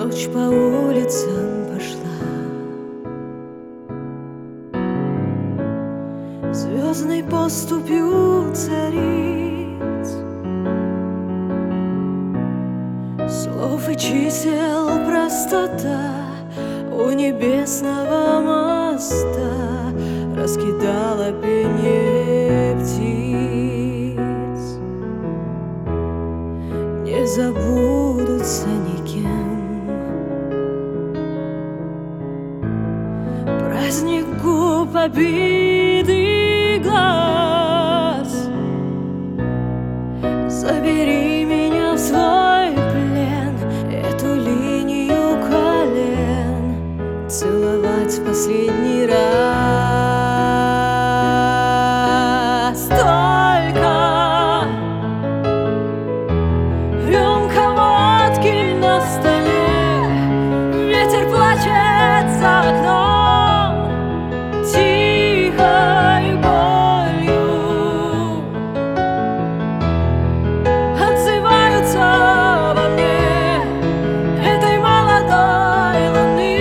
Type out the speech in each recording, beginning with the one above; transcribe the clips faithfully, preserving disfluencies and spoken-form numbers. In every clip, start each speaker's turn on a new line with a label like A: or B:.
A: Прочь по улицам пошла, звездной поступью цариц, слов и чисел простота у небесного моста раскидала пение птиц. Не забудутся никем праздник губ, обиды глаз. Забери меня в свой плен, эту линию колен целовать в последний раз. Только рюмка водки на столе, ветер плачет за окном тихой болью. Отзываются во мне этой молодой луны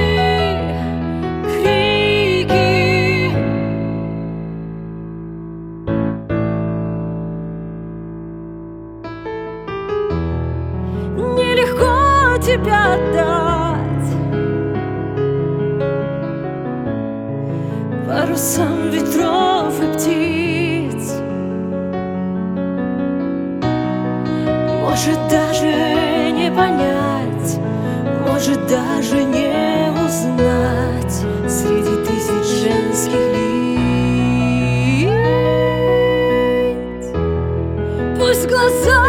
A: крики. Нелегко тебя отдать парусам ветров и птиц. Может даже не понять, может даже не узнать среди тысяч женских лиц. Пусть глаза